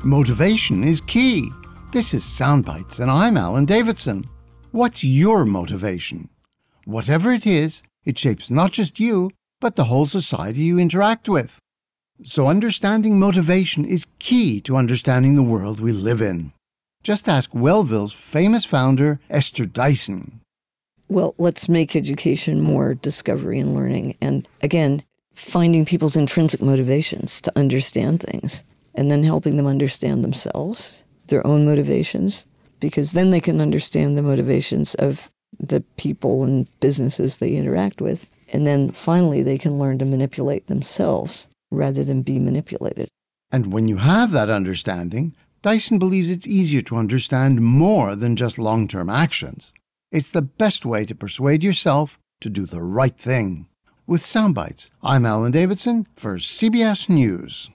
Motivation is key. This is Soundbites, and I'm Alan Davidson. What's your motivation? Whatever it is, it shapes not just you, but the whole society you interact with. So understanding motivation is key to understanding the world we live in. Just ask Wellville's famous founder, Esther Dyson. Well, let's make education more discovery and learning. And again, finding people's intrinsic motivations to understand things, and then helping them understand themselves, their own motivations, because then they can understand the motivations of the people and businesses they interact with. And then finally, they can learn to manipulate themselves rather than be manipulated. And when you have that understanding, Dyson believes it's easier to understand more than just long-term actions. It's the best way to persuade yourself to do the right thing. With Soundbites, I'm Alan Davidson for CBS News.